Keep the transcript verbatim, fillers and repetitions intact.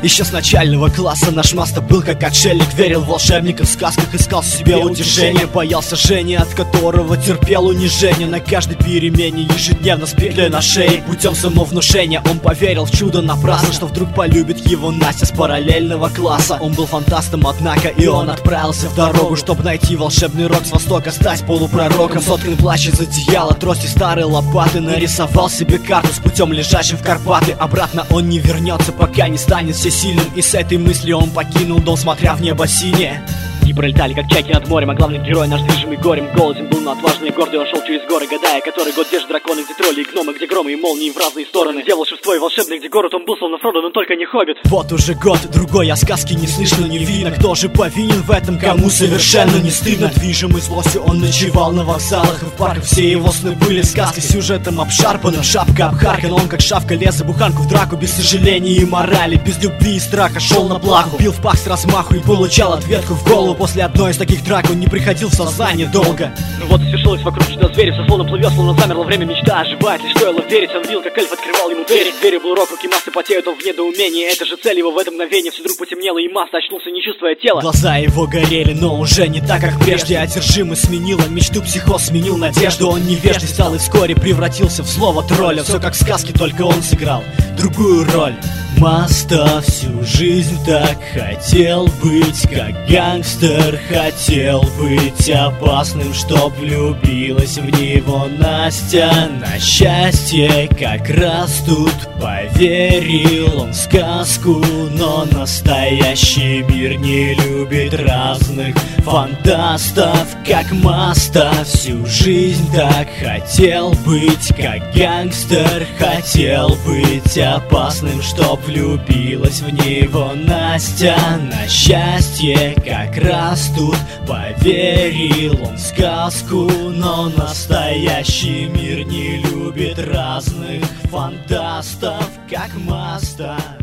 Еще с начального класса наш мастер был как отшельник, верил в волшебников, в сказках искал себе утешение. Боялся Жени, от которого терпел унижение. На каждой перемене ежедневно с петлей на шее. Путем самовнушения он поверил в чудо напрасно, что вдруг полюбит его Настя с параллельного класса. Он был фантастом, однако, и он отправился в дорогу, чтобы найти волшебный рок с востока, стать полупророком. Соткан плащ из одеяла, трости, старые лопаты. Нарисовал себе карту с путем, лежащим в Карпаты. Обратно он не вернется, пока не станет всесильным. И с этой мыслью он покинул дом, смотря в небо синее. И пролетали как чайки над морем, а главный герой наш движимый горем. Голоден был, но отважный и гордый, он шел через горы, гадая, который год, где же драконы, где тролли и гномы, где громы и молнии в разные стороны. Где волшебство и волшебный, где город, он был словно Фродо, но только не хоббит. Вот уже год, другой, а сказки не слышно, не видно. Кто же повинен в этом, кому совершенно не стыдно? Движимый злостью он ночевал на вокзалах и в парках. Все его сны были сказки с сюжетом обшарпанным. Шапка обхаркана, он как шавка лез за буханку в драку. Без сожаления и морали, без любви и страха шел на плаху. Бил в пах с размаху и получал ответку в голову. После одной из таких драк он не приходил в сознание долго. Ну вот и свершилось вокруг чудо звери. Все словно плывет, словно замерло время, мечта оживает. Лишь стоило верить, он видел, как эльф открывал ему двери. Двери был рок, руки массы потеют, он в недоумении. Это же цель его в это мгновение. Все вдруг потемнело, и масса очнулся, не чувствуя тела. Глаза его горели, но уже не так, как прежде. Одержимый сменила мечту, психоз сменил надежду. Он невежный стал и вскоре превратился в злого тролля. Все как в сказке, только он сыграл другую роль. Маста всю жизнь так хотел быть, как гангстер. Хотел быть опасным, чтоб влюбилась в него Настя. На счастье как раз тут поверил он в сказку, но настоящий мир не любит разных фантастов, как Маста. Всю жизнь так хотел быть, как гангстер. Хотел быть опасным, чтоб влюбилась в него Настя. На счастье как раз тут поверил он в сказку, но настоящий мир не любит разных фантастов, как Маста.